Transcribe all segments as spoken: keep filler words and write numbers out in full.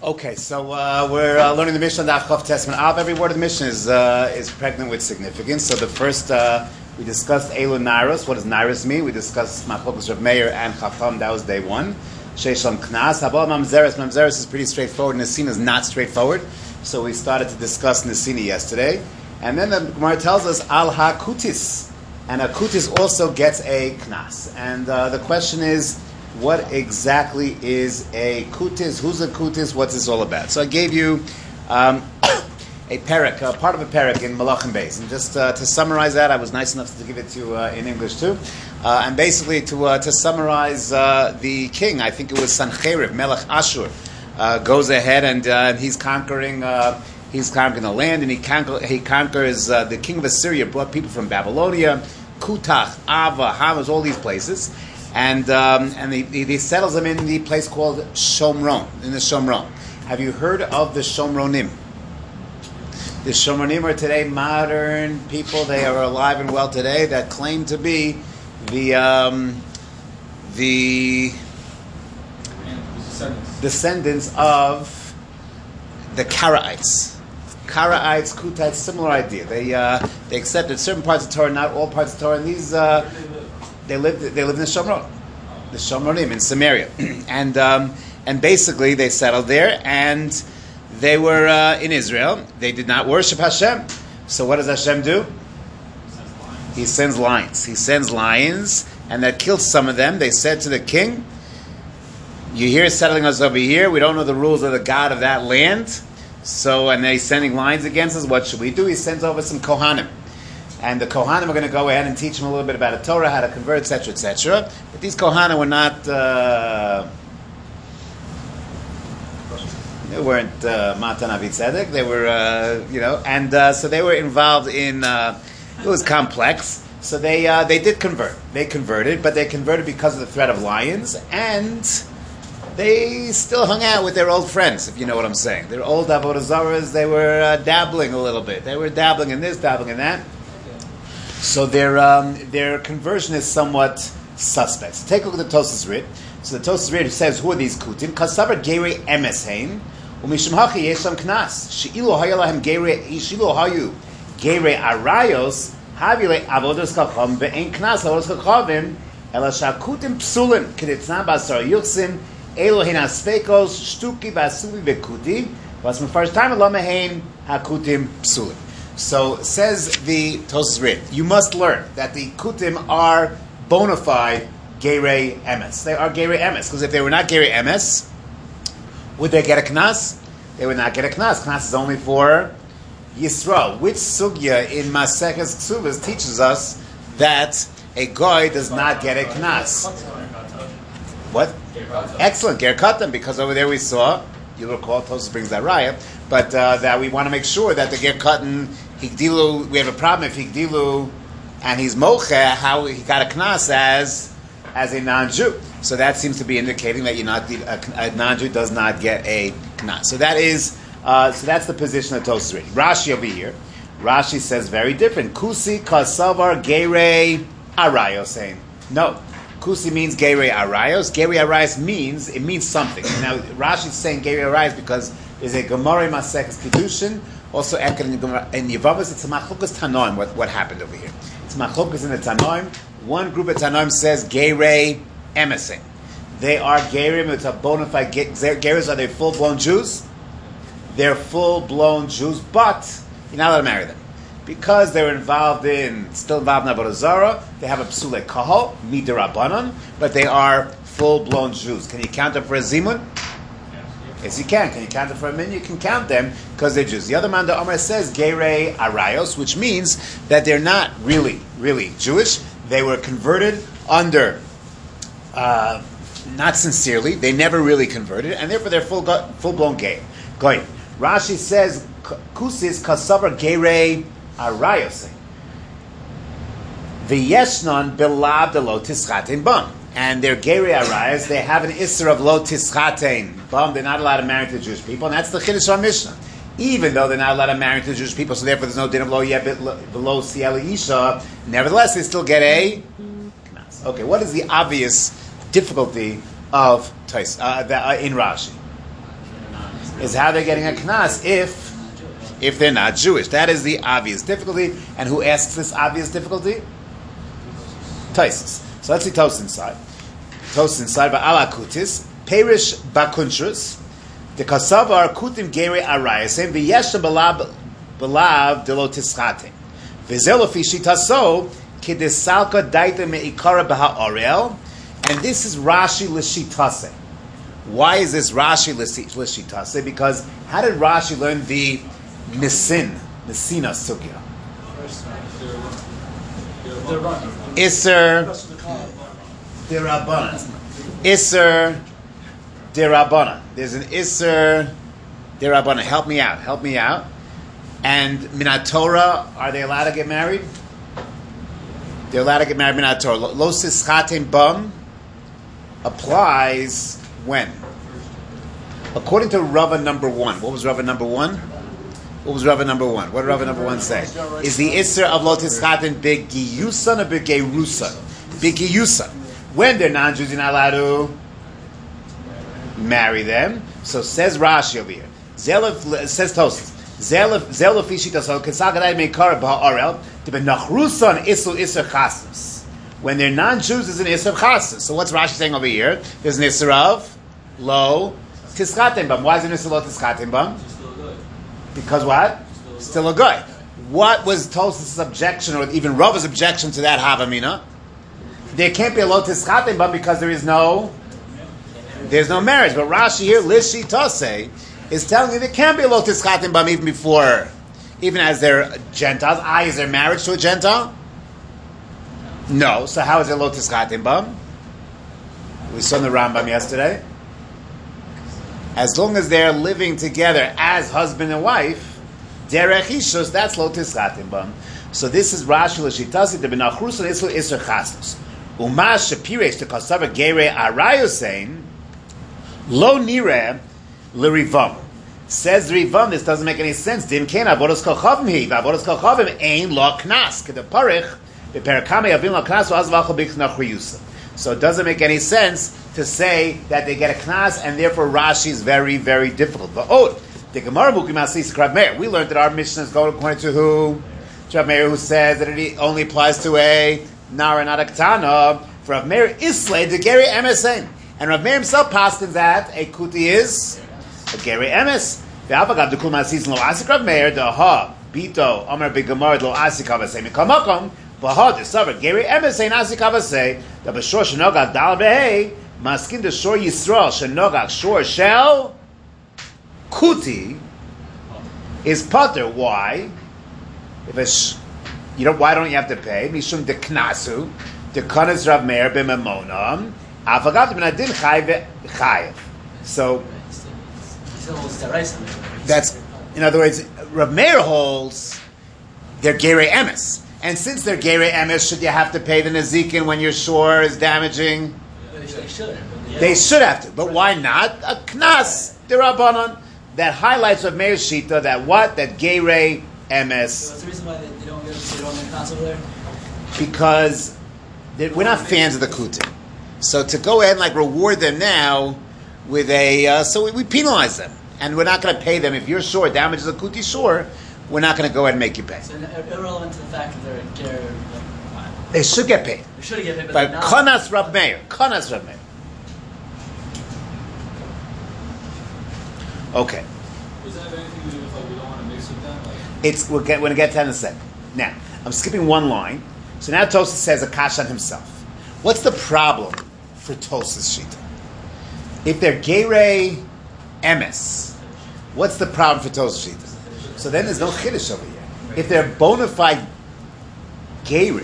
Okay, so uh, we're uh, learning the Mishnah on Daf Chav Testament Av. Every word of the Mishnah is uh, is pregnant with significance. So the first, uh, we discussed Elu Nairos. What does Nairos mean? We discussed Machlokas Rav Meir and Chacham. That was day one. Sheisham Knas. Habal Mamzeres. Mamzeres is pretty straightforward. Nesina is not straightforward. So we started to discuss Nesina yesterday. And then the Gemara tells us Al HaKutis. And a Kutis also gets a Knas. And uh, the question is, what exactly is a kutis? Who's a kutis? What's this all about? So I gave you um, a parak, uh, part of a parak in Malachim Beis. And just uh, to summarize that, I was nice enough to give it to you uh, in English too. Uh, and basically to uh, to summarize uh, the king, I think it was Sancherib, Melech Ashur, uh, goes ahead and uh, he's conquering uh, he's conquering the land, and he, conquer, he conquers uh, the king of Assyria, brought people from Babylonia, Kutach, Ava, Hamas, all these places. And um, and he, he settles them in the place called Shomron, in the Shomron. Have you heard of the Shomronim? The Shomronim are today modern people. They are alive and well today that claim to be the um, the descendants of the Karaites. Karaites, Kutites, similar idea. They uh, they accepted certain parts of Torah, not all parts of Torah. And these. Uh, They lived. They lived in the Shomron, the Shomronim in Samaria, and um, and basically they settled there, and they were uh, in Israel. They did not worship Hashem. So what does Hashem do? He sends lions. He sends lions, and that killed some of them. They said to the king, "You here settling us over here? We don't know the rules of the God of that land. So, and they're sending lions against us. What should we do?" He sends over some Kohanim. And the Kohanim are going to go ahead and teach them a little bit about the Torah, how to convert, et cetera, et cetera. But these Kohanim were not, uh, they weren't uh, Matan Avi Tzedek. They were, uh, you know, and uh, so they were involved in, uh, it was complex. So they uh, they did convert. They converted, but they converted because of the threat of lions, and they still hung out with their old friends, if you know what I'm saying. Their old Avodah Zaras, they were uh, dabbling a little bit. They were dabbling in this, dabbling in that. So their um, their conversion is somewhat suspect. So take a look at the Tosas Rit. So the Tosas Rit says, who are these kutim? Kasavar geirei emes hein, umishum hachi yesham knas. She'ilu hayu lahem geirei, she'ilu hayu geirei arayos, havile avodos kacham ve'en knas avodos kachavim, ela shakutim psulim, keditzna basar yuchsim, elo hin aspekos, shtuki vasuvi vekuti, vas mefarsh time lo mehein hakutim psulim. So says the Tosas Rit, you must learn that the kutim are bona fide gerei emes. They are gerei emes, because if they were not gerei emes, would they get a knas? They would not get a knas. Knas is only for Yisrael. Which sugya in Maseches Ksuvas teaches us that a goy does not get a knas? What? Excellent, ger katan, because over there we saw, you'll recall, Tosas brings that raya, but uh, that we want to make sure that the ger katan, Higdilu, we have a problem if Higdilu and he's mocha, how he got a knas as as a non-Jew. So that seems to be indicating that you're not a, a non-Jew does not get a knas. So that is uh, so that's the position of Tosas Rit. Rashi over here, Rashi says very different. Kusi kasavar gerei arayos, saying no. Kusi means gerei arayos. Gerei arayos means it means something. Now Rashi is saying gerei arayos because there's a Gemara Maseches Kiddushin. Also, in Yevavos, it's a machlokas tanoim. What what happened over here? It's machlokas in the tanoim. One group of tanoim says gerei emesim. They are gerim. It's a bona fide gerim. Are they full blown Jews? They're full blown Jews, but you're not allowed to marry them because they're involved in still involved in Avodah Zarah. They have a psule kahal midirabanan, but they are full blown Jews. Can you count them for a zimun? Yes, you can. Can you count them for a minute? You can count them because they're Jews. The other man, the Omer says, Gerei Arayos, which means that they're not really, really Jewish. They were converted under, uh, not sincerely. They never really converted, and therefore they're full, full-blown gay. Goy. Rashi says, Kusis kasavar Gerei Arayos. V'yeshnon bilab de lo tischatin bam. And they're gerei arayos, they have an isser of lo tischatein. Bum, they're not allowed to marry to Jewish people, and that's the chiddush of Mishnah. Even though they're not allowed to marry to Jewish people, so therefore there's no din of lo yebit below siel isha. Nevertheless, they still get a knas. Okay, what is the obvious difficulty of Tais uh, uh, in Rashi? is how they're getting a knas if if they're not Jewish. That is the obvious difficulty. And who asks this obvious difficulty? Taisus. So let's see Tos inside. Tos inside ba'ala kutis perish bakuntrus the kasavar kutim gere arayasem v'yeshem balav balav delo tischatim v'zelo fi shitaso kidesalka daita meikara b'ha'orel. And this is Rashi l'shitase. Why is this Rashi l'shitase? Because how did Rashi learn the Nisin, Nisina Sugya? Isser Dirabanan. Isser Dirabanan. There's an Isser Dirabanan. Help me out. Help me out. And Minat Torah, are they allowed to get married? They're allowed to get married Minat Torah. Lo Sischatim Bum applies when? According to Rava number one. What was Rava number one? What was Rava number one? What did Rava number one say? Is the Isser of Lotis Chatin Begiyusan or Begerusan? Begiyusan. When they're non-Jews, you're not allowed to marry them. So says Rashi over here. Zelef says Tosas. Zelef Zelef Ishitaso Kesagadai Mekar Ba'arel to be Nachrusan Isu Isser Chasnas. When they're non-Jews, there's an Isser of Chasnas. So what's Rashi saying over here? There's an Isser of Lo Tischatim Bam. Why is it Isser Lo Tischatim Bam? Because what? Still a guy. What was Tosas' objection, or even Rava's objection to that Havamina? There can't be a lotus chatim because there is no, there's no marriage. But Rashi here, Lishi Tose, is telling you there can't be a lotus chatim even before, even as they're Gentiles. I is there marriage to a Gentile? No. So how is there lotus chatim? We saw in the Rambam yesterday. As long as they're living together as husband and wife, derech ishus, that's lo tischatim bam. So this is Rashi l'shitasi de benachrusan islu iser chasnus. Umash shapiresh to kasavar gere arayosein lo nire l'rivam. Says Rivam, this doesn't make any sense. Dim ken avodas kochavim hi, avodas kochavim ein lo knas k'de parich beperakame yavim lo knas v'az v'achol b'chnachriyusa. So it doesn't make any sense to say that they get a knas, and therefore Rashi is very, very difficult. But oh, the Gemara Mukimasis Rav Meir. We learned that our mission is going according to who? To Rav Meir, who says that it only applies to a nara, not a ketana. For Rav Meir, Islay the Geri Emesin, and Rav Meir himself paskins that a kuti is a Geri Emes. The Avagav the Kumasis lo asik Rav Meir the ha bito Amar beGemara lo asik avasei mikamakom. Bahad the Savar Geri Emesin asik avasei the b'shor shenogat dal behei. Maskin the shor Yisrael shenogak shor shel kuti is pater. Why? If it's you don't, why don't you have to pay? Mishum de knasu de kanas Rav Meir b'memonam afagat b'nadin chayiv chayiv. So that's, in other words, Rav Meir holds they're gerei emes, and since they're gerei emes, should you have to pay the nezikin when your shor is damaging? They should. Yeah. They should have to, but why not? A knas derabanan that highlights of Meir Shita that what that gerei emes. So what's the reason why they, they don't get they don't get knas over there? Because we're not fans of the kutim, so to go ahead and like reward them now with a uh, so we, we penalize them, and we're not going to pay them if your shore damages a kuti shore. We're not going to go ahead and make you pay. So irrelevant to the fact that they're ger. They should get paid. They should get paid, but By they're not. Kanas Rav Meir. Kanas Rav Meir. Okay. Does that have anything to do with like we don't want to mix with them? Like, It's we're going to get to that in a second. Now, I'm skipping one line. So now Tosas says Akash on himself. What's the problem for Tosas Shita? If they're gerei emes, what's the problem for Tosas Shita? So then there's no chiddush over here. If they're bona fide gerei,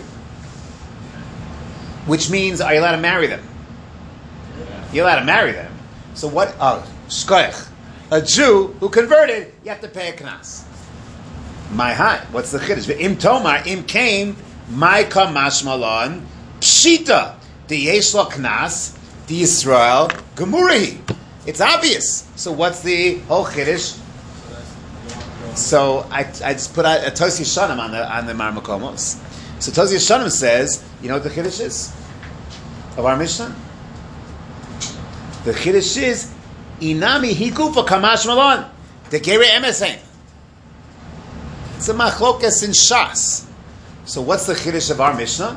which means, are you allowed to marry them? You're allowed to marry them. So what? Oh, shkoich. A Jew who converted, you have to pay a knas. My high. What's the chiddush? Im tomar im came my kamash malon pshita the yesh lo knas the Yisrael gemurahi. It's obvious. So what's the whole chiddush? So I, I just put out a Tosi Yeshanim on the on the Marmakomos. So Tosi Yeshanim says, you know what the chiddush is of our Mishnah? The chiddush is Inami higufa kamash malon. The Gerei Emes ain't. It's a machlokas in Shas. So what's the chiddush of our Mishnah?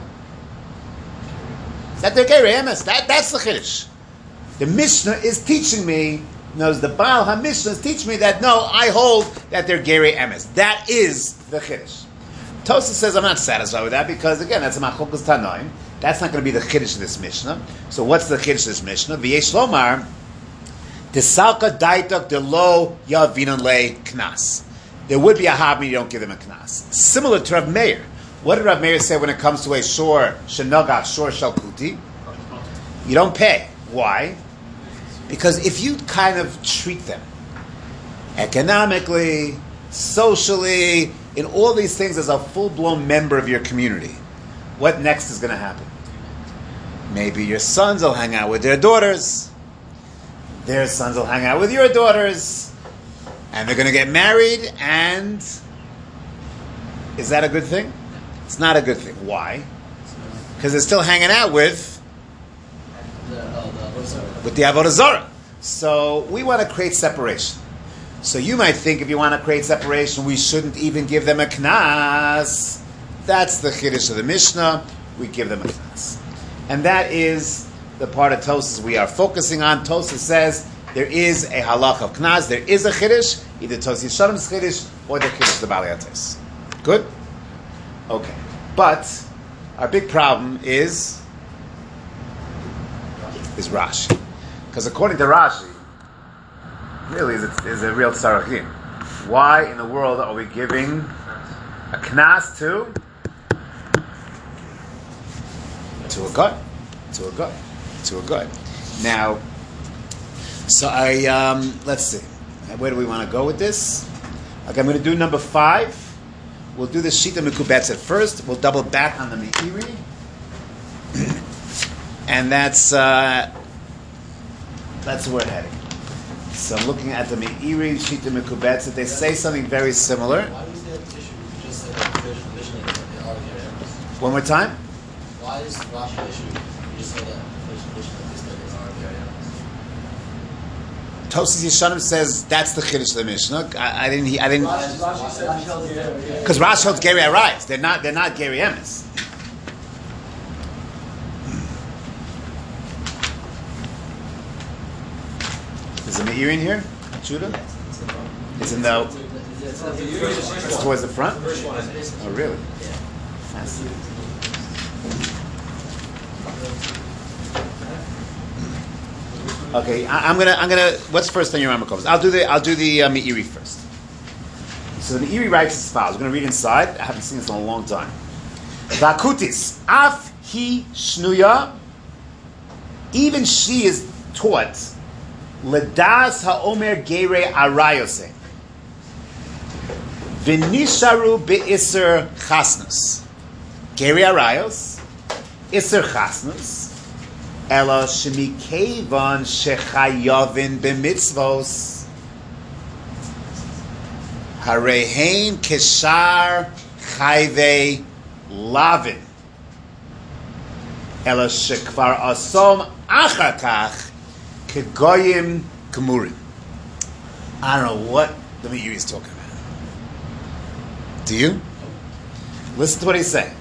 That they're Gerei Emes. That, that's the chiddush. The Mishnah is teaching me, knows the Baal HaMishnah is teaching me that no, I hold that they're Gerei Emes. That is the chiddush. Tosas says I'm not satisfied with that because again that's a machlokas tanoim. That's not going to be the chiddush of this Mishnah. So what's the chiddush of this Mishnah? V'yesh lomar desalka daitok delo yavinon le knas. There would be a havmi, you don't give them a knas. Similar to Rav Meir. What did Rav Meir say when it comes to a shor shenogach shor shalkuti? You don't pay. Why? Because if you kind of treat them economically, socially, in all these things as a full-blown member of your community, what next is going to happen? Maybe your sons will hang out with their daughters. Their sons will hang out with your daughters. And they're going to get married, and is that a good thing? It's not a good thing. Why? Because they're still hanging out with with the Avodah Zarah. So we want to create separation. So you might think if you want to create separation, we shouldn't even give them a knas. That's the chiddush of the Mishnah. We give them a knas. And that is the part of Tosas we are focusing on. Tosas says there is a halach of knas. There is a chiddush, either Tosas Yeshanim's chiddush or the chiddush of the Baalei HaTos. Good? Okay. But our big problem is is Rashi. Because according to Rashi, really is a, is a real tzarachim. Why in the world are we giving a knas to to a god, to a god, to a god? Now, so I um, let's see, where do we want to go with this? Okay, I'm going to do number five. We'll do the Shita Mekubetz at first. We'll double back on the Meiri, and that's uh, that's where we're heading. So I'm looking at the Meiri Shita Mekubetz. They say something very similar. Why was that issue? You just said that the Mishnah that they are Gerei Emes. One more time. Why is Rashi issue? You just said that the Mishnah that they are Gerei Emes. Tosas Yeshanim says that's the chiddush of the Mishnah. I, I didn't. I didn't. Rashi Rashi said Rashi held Gerei. Because Rashi holds Gerei Arayos. They're not. They're not Gerei Emes. Is the Meiri in here, Judah? It's in the. It's towards the front. Oh, really? Fascinating. Okay, I, I'm gonna. I'm gonna. What's first on your Rambam? I'll do the. I'll do the uh, Meiri first. So the Meiri writes as follows. We're gonna read inside. I haven't seen this in a long time. Vakutis af hi shnuya. Even she is taught. Ledas haomer gerei arayose. V'nisharu be'isser chasnus. Gerei arayos. Isser chasnus. Ela shemikevan shechayavin b'mitzvos. Harehein keshar chayvei lavin. Ela shekvar asom achakach. Kegoyim Gemurim. I don't know what the Meiri is talking about. Do you? Listen to what he's saying.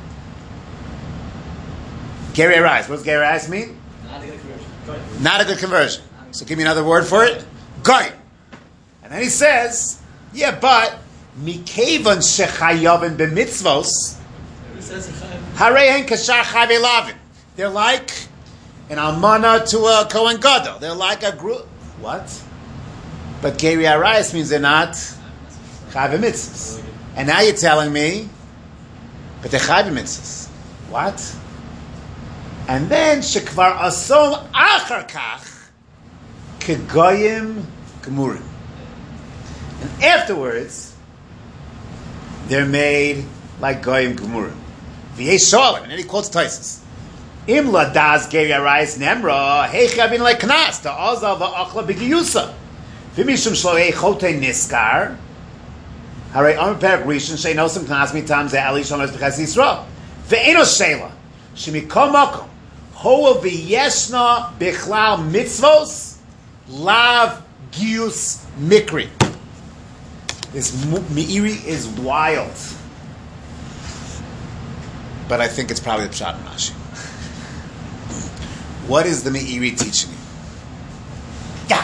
Gerei Arayos. What does Gerei Arayos mean? Not a good conversion. Not a good conversion. So give me another word for it. Goyim. And then he says, yeah, but Mikevan Shechayavin b'mitzvos Harehen Kashar Chayvei Lavin. They're like an almana to a Kohen Gadol. They're like a group. What? But Gerei Arayos means they're not Chayvei Mitzvos. And now you're telling me, but they're Chayvei Mitzvos. What? And then Shekvar Asom Achar Kach Kegoyim Gemurim. And afterwards, they're made like Goyim Gemurim. V'yesh Shalom. And then he quotes Taisus. Imla das Gerei Arayos nemra heichavin leknas to azal va'achla b'giyusa v'mishum shlo eichote niskar harei amar perak rishon sheinosim knas mitam ze ali shonos b'ches Yisrael ve'eno sheila shemikom makom hoa v'yeshna bichlal mitzvos Lav Gius Mikri. This Meiri is wild. But I think it's probably the Pshat in Rashi. What is the Meiri teaching you? Yeah.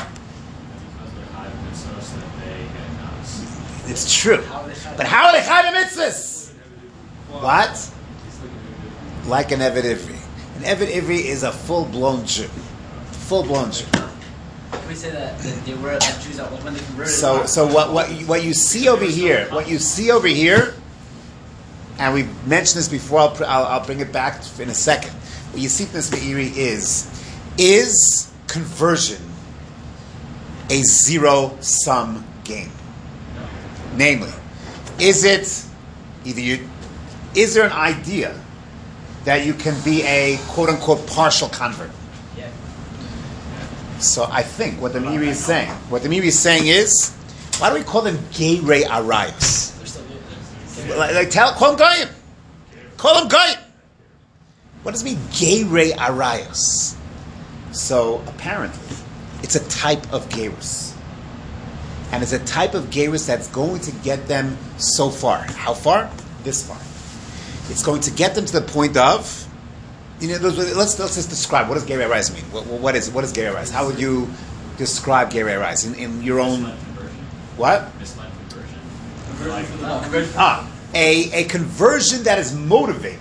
It's true. But how are they chayv mitzvahs? What? Like an Eved Ivri. An Eved Ivri is a full-blown Jew. Full-blown Jew. Can we say that, that they were that Jews that when they converted? So, so what, what, you, what you see over here, what you see over here, and we mentioned this before, I'll, I'll, I'll bring it back in a second. What you see from this Meiri is, is conversion a zero-sum game? Namely, is it either you, is there an idea that you can be a quote-unquote partial convert? Yeah. So I think what the Meiri is saying, what the Meiri is saying is, why do we call them Geirei Arayos? Like, like tell, call them Goyim. Call them Goyim. What does it mean, Geirei Arayos? So apparently, it's a type of Geirus. And it's a type of Geirus that's going to get them so far. How far? This far. It's going to get them to the point of, you know, let's let's just describe, what does Geirei Arayos mean? What, what is what is Geirei Arayos? How would you describe Geirei Arayos in, in your own? What? Misled conversion. Conversion. No, conversion. Ah, a a conversion that is motivated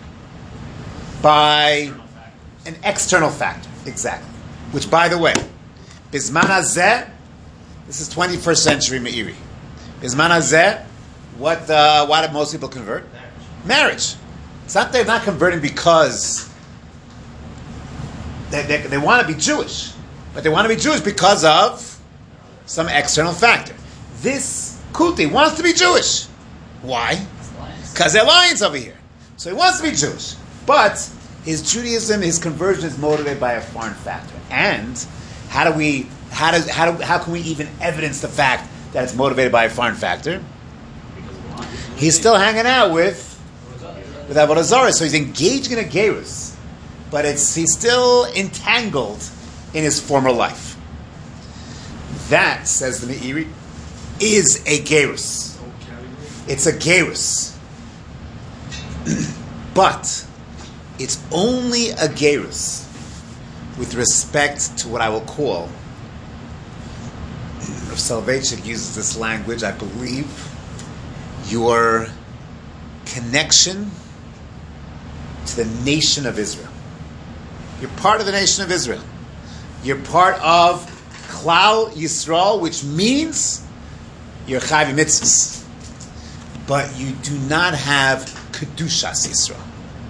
by an external factor, exactly. Which, by the way, Bizman Hazeh, this is twenty-first century Meiri. Bizman Hazeh, what uh, why do most people convert? Marriage. Marriage. It's not they're not converting because they, they, they want to be Jewish, but they want to be Jewish because of some external factor. This Kuti wants to be Jewish. Why? Because they're lions over here. So he wants to be Jewish. But his Judaism, his conversion is motivated by a foreign factor. And how do we, how does, how do, how can we even evidence the fact that it's motivated by a foreign factor? He's still hanging out with with Avodah Zarah, so he's engaging in a gerus, but it's he's still entangled in his former life. That, says the Meiri, is a gerus. It's a gerus. But it's only a gerus with respect to what I will call, Rav Soloveitchik uses this language, I believe, your connection to the nation of Israel. You're part of the nation of Israel. You're part of Klal Yisrael, which means you're Chayv Mitzvahs. But you do not have Kedushas Yisrael.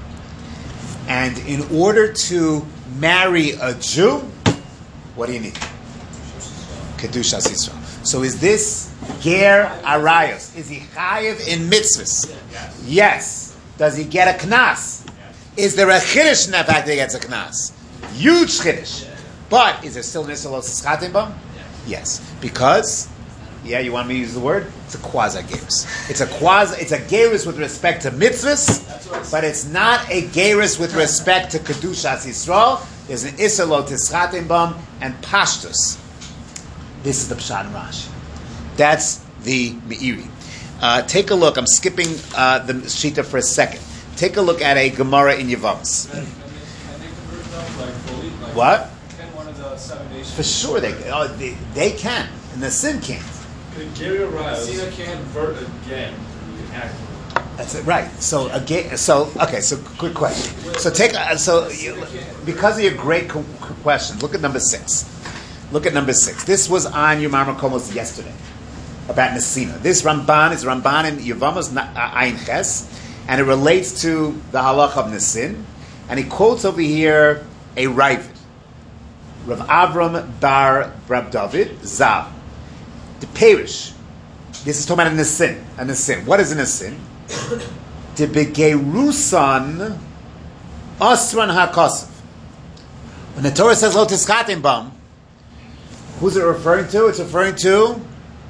And in order to marry a Jew, what do you need? Kedushas Yisrael. So is this Ger Arayos? Is he Chayiv in mitzvahs? Yes. Yes. Does he get a knas? Yes. Is there a chiddush in that fact that he gets a knas? Huge chiddush. Yeah. But is there still nisalos schatim bam? Yes. Because, yeah, you want me to use the word? It's a quasi gerus. It's a quasi. It's a gerus with respect to mitzvahs, but it's not a gerus with respect to kedushas Yisrael. There's an isalo tischatim bam and pashtus. This is the Pshat in Rashi. That's the Meiri. Uh, take a look. I'm skipping uh, the Shita for a second. Take a look at a Gemara in Yevamos. Can, can, can they convert them like fully? Like, What? Can one of the seven nations? For sure, they oh, they, they can, and the sin can't. Can Gary Cena can't convert again. That's it, right. So again, so okay. So quick question. So take uh, so you, because of your great co- question, look at number six. Look at number six. This was on your Marmar Komos yesterday about Nesina. This Ramban is Ramban in Yevamos Ayin Ches, and it relates to the halach of Nesin. And he quotes over here a Ravid, Rav Avram Bar Rab David Zal, the Perish. This is talking about a Nesin. A Nesin. What is a Nesin? The Begerusan Osran HaKosav. When the Torah says Lo Tischatim Bam, who's it referring to? It's referring to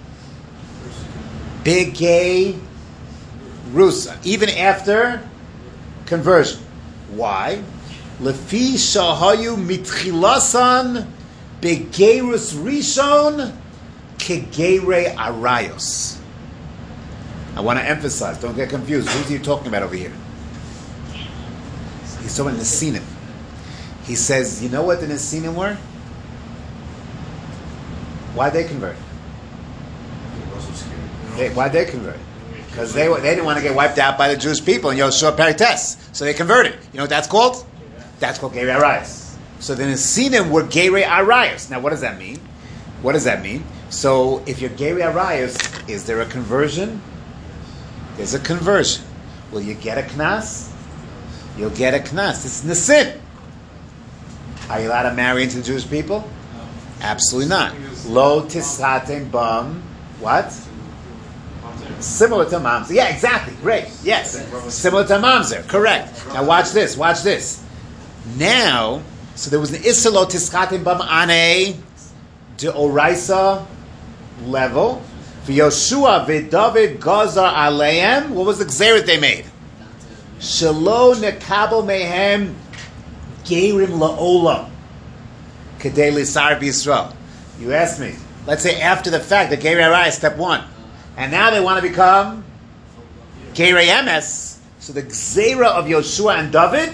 Bigay Rusa, even after conversion. Why? Lefi shahayu mitchilasan Begerus Rishon Kegere Arayos. I want to emphasize, don't get confused. Who's he talking about over here? He's talking about Nesinim. He says, you know what the Nesinim were? Why'd they convert? They, why'd they convert? Because they, they didn't want to get wiped out by the Jewish people in Yoshua Perites. So they converted. You know what that's called? That's called Gerei Arayos. So the Nesinim were Gerei Arayos. Now what does that mean? What does that mean? So if you're Gerei Arayos, is there a conversion? There's a conversion. Will you get a knas? You'll get a knas. It's Nesin. Are you allowed to marry into the Jewish people? Absolutely not. Lo tishatem bam. What? Similar to mamzer. Yeah, exactly. Great. Yes. Similar to mamzer. Correct. Now watch this. Watch this. Now, so there was an issa lo tishatem bam on a de oraisa level. For Yoshua v'David gazar aleim. What was the gzeret they made? Shelo nekabel mehem gerim laolam kedei lisar b'Yisrael. You asked me. Let's say after the fact, the Gerei Arayos, step one. And now they want to become Gerei Emes. So the Gzeira of Yoshua and David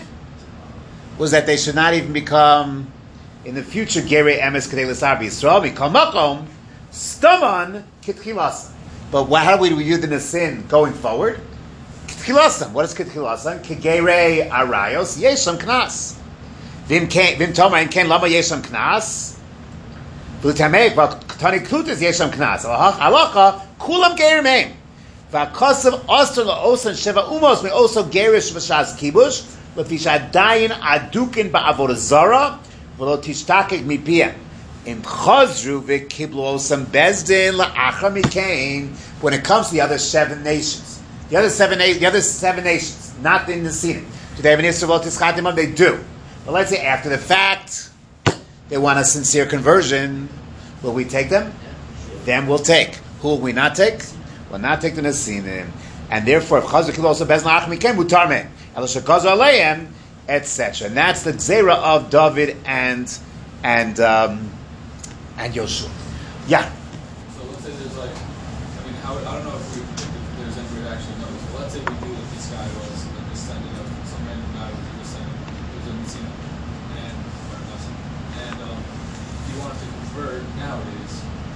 was that they should not even become, in the future, Gerei Emes Kedei L'Sar B'Yisrael. Become Makom, Staman, Kitchilasan. But what, how do we do the Nesin going forward? Kitchilasan. What is Kitchilasan? Kegerei Arayos, Yesham Knas. Vim Tomar, and Ken Lama Yesham Knas. V'utamek, but Tani Klutis Yesham Knas. Halacha, Kulam Gerim V'akasav Ostor La'osan Sheva Umos may also Gerish V'shaz Kibush L'fisha Dayin Adukin Ba'avodah Zara V'lo Tishtakek Mipiyah Im Chazru V'kiblu Osam Bezdin La'achar Mikain. When it comes to the other seven nations, the other seven the other seven nations, not in the Nesinim, do they have an Yisrael Tischatim? They do. But let's say after the fact, they want a sincere conversion. Will we take them? Then we'll take. Who will we not take? We'll not take the Nesinim. And therefore, if Chazar Kilo also Bez La'ach Mikem, Mutar Men. Elisha Kazar Aleim, et cetera. And that's the Gzeira of David and and um, and Yoshua. Yeah. So let's say there's like, I mean, how, I don't know if, we, if there's anybody that actually knows, but let's say we knew that this guy was a descendant of some random guy who was a descendant, who was a Messina, and, or nothing, and um, he wanted to convert nowadays.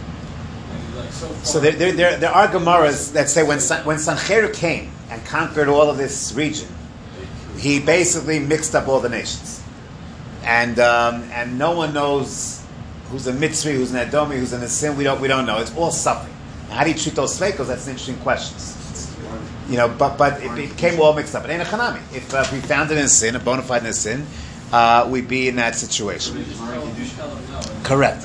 Like so, so there, there, there, there are Gemaras that say when San, when Sancheir came and conquered all of this region, he basically mixed up all the nations, and um, and no one knows who's a Mitzri, who's an Edomi, who's an Asim. We don't we don't know. It's all suffering. Now, how do you treat those Sveikos? That's an interesting question. You know, but but it became all mixed up. It ain't a Chanami. If uh, we found it in a sin, a bona fide in a sin, uh, we'd be in that situation. Correct.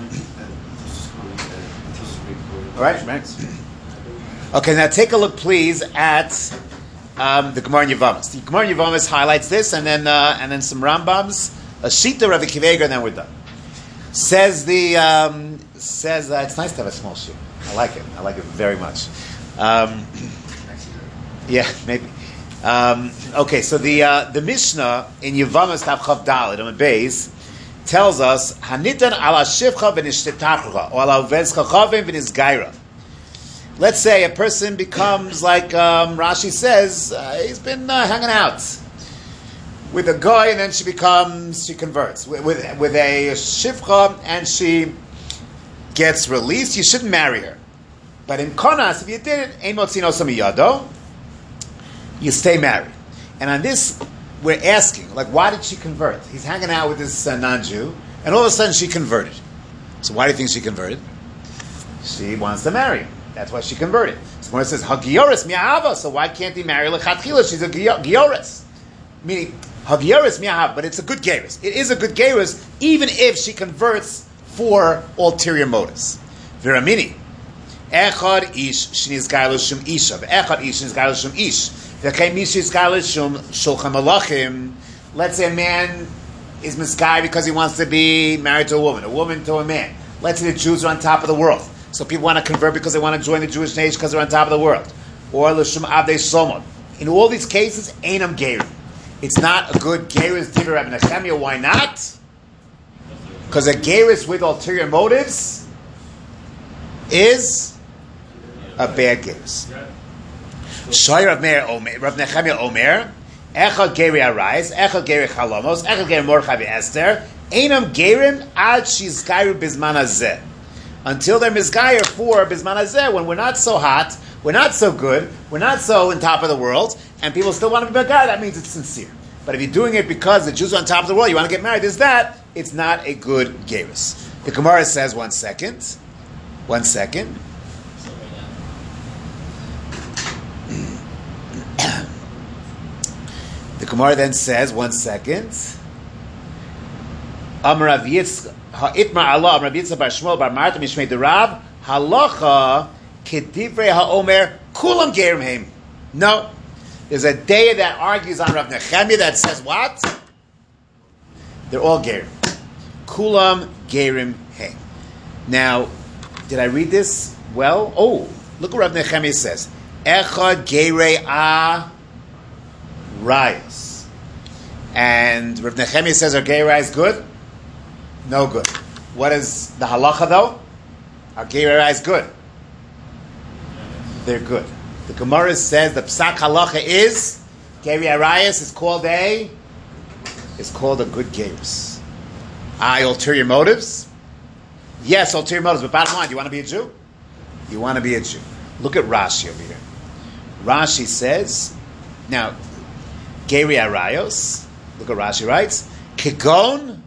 All right, right. Okay, now take a look, please, at um, the Gemara in Yevamos. The Gemara in Yevamos highlights this, and then uh, and then some Rambams, a Shita, Rabbi Akiva Eiger, and then we're done. Says the um, says uh, it's nice to have a small shoe. I like it. I like it very much. Um, yeah, maybe. Um, okay, so the uh, the Mishnah in Yevamos Tav Chav Daled on the base tells us Hanitan ala shivcha v'nishtetachucha or ala uvenzcha chavim v'nisgaira. Let's say a person becomes like um, Rashi says, uh, he's been uh, hanging out with a guy, and then she becomes, she converts with with, with a shivcha, and she gets released. You shouldn't marry her, but in konas, if you did it, ein motzino samiyado, you stay married. And on this, we're asking, like, why did she convert? He's hanging out with this uh, non-Jew, and all of a sudden she converted. So why do you think she converted? She wants to marry him. That's why she converted. So when it says Hagioris mi'ahava, so why can't he marry lechatchila? She's a Gioris, meaning Hagioris mi'ahava, but it's a good Geiris. It is a good Geiris, even if she converts for ulterior motives. Viramini, echad ish shnizgar l'shum isha, echad ish shnizgar l'shum ish. V'kei mishizgar l'shum shulchan malachim. Let's say a man is misguided because he wants to be married to a woman, a woman to a man. Let's say the Jews are on top of the world. So people want to convert because they want to join the Jewish nation because they're on top of the world. Or l'shum avdei somon. In all these cases, einam gerim. It's not a good geirus divrei Rabbi Nechemia. Why not? Because a gerus with ulterior motives is a bad gerus. Shoy Rav Meir Omer, Rav Nechemia Omer, Echad Geri Arais, Echad Geri Chalomos, Echad Geri Mordechai Esther, Einam Gerim Ad Shizkairu Bizman Hazeh. Until they're Mizgayer for Bizman Hazeh, when we're not so hot, we're not so good, we're not so on top of the world, and people still want to be Mizgayer, that means it's sincere. But if you're doing it because the Jews are on top of the world, you want to get married, there's that, it's not a good gerus. The Gemara says, one second, one second. The Gemara then says, one second. Amar Rav Yitzchak, ha'itmar Allah, Amar Rav Yitzchak bar Shmuel bar Marta mishmei derav, halacha kedivrei ha'omer kulam gerim heim. No. There's a day that argues on Rav Nechemia that says what? They're all gerim. Kulam gerim heim. Now, did I read this well? Oh, look what Rav Nechemia says. Echad gerei a rayos. And Rav Nechemia says, are gay rayos good? No good. What is the halacha though? Are gay rayos good? They're good. The Gemara says the psak halacha is gay rayos is called a is called a good gerus. Ah, ulterior motives? Yes, ulterior motives. But bottom line, do you want to be a Jew? You want to be a Jew. Look at Rashi over here. Rashi says, now, Geri Arayos, look what Rashi writes, Kegon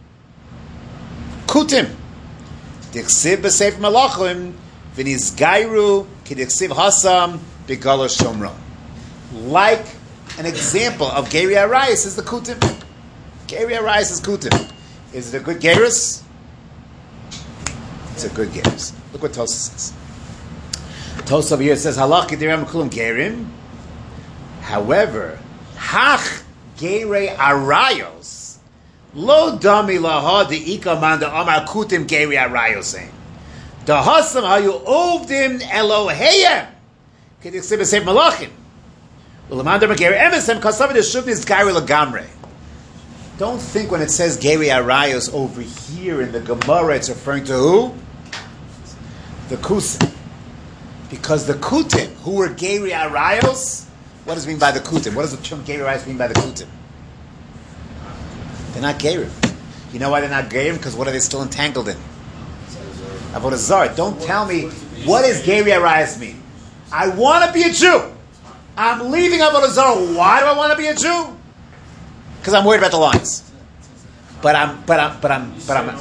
Kutim, Diksiv B'Seif Malachim, V'nizgairu K'diksiv Hasam B'Gala Shomron. Like an example of Geri Arayos is the Kutim. Geri Arayos is Kutim. Is it a good gerus? It's a good gerus. Look what Tosas says. Tosas over here says, Halach K'diram Kulam Gerim. However, Hach Gerei Arayos Lo Dami Laha De Ika Manda Amar Kutim Gerei Arayos The Hasam Hayu Ovdim Eloheyem K'diksib B'Seif Malachim Ulamandar Gerei Emesem Kasav De Shuv Nis Gerei Lagamrei. Don't think when it says Gerei Arayos over here in the Gemara it's referring to who? The Kusim. Because the Kutim, who were Gerei Arayos, what does it mean by the Kutim? What does the term Gerei Arayos mean by the Kutim? They're not Gerim. You know why they're not Gerim? Because what are they still entangled in? Avodah Zarah. Don't tell me, what does Gerei Arayos mean? I want to be a Jew. I'm leaving Avodah Zarah. Why do I want to be a Jew? Because I'm worried about the lines. But I'm, but I'm, but I'm, but I'm.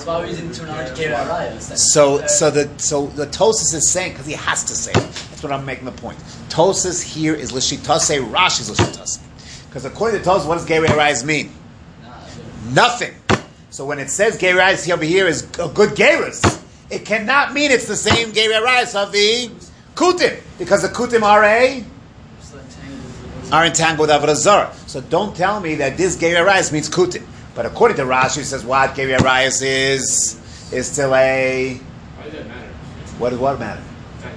So, so the, so the Tosas is saying because he has to say it. That's what I'm making the point. Tosas here is l'shitase, Rashi's l'shitase. Because according to Tosas, what does Gerei Arayos mean? Nothing. So when it says Gerei Arayos over here is a good gerus, it cannot mean it's the same Gerei Arayos of the Kutim, because the Kutim are a are entangled with Avodah Zarah. So don't tell me that this Gerei Arayos means Kutim. But according to Rashi, it says what Gerei Arayos is is still a. Why does that matter? What does what matter?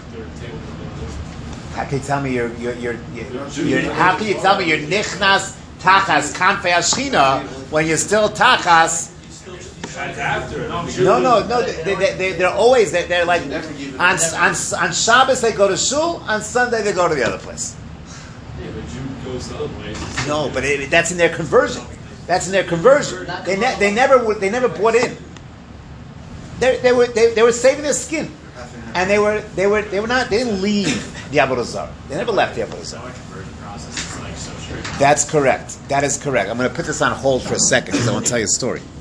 How can you tell me you're you're you're, you're, you're how can you tell me you're nichnas tachas kanfei ashchina when you're still tachas? That's after. No, no, no. They, they, they, they're always they're, they're like on, on on Shabbos they go to shul, on Sunday they go to the other place. Yeah, but Jew goes to other places. No, but it, that's in their conversion. That's in their conversion. They ne- they never they never bought in. They they were they, they were saving their skin, and they were they were they were not they didn't leave the Avodah Zarah. They never left the Avodah Zarah. That's correct. That is correct. I'm going to put this on hold for a second because I want to tell you a story.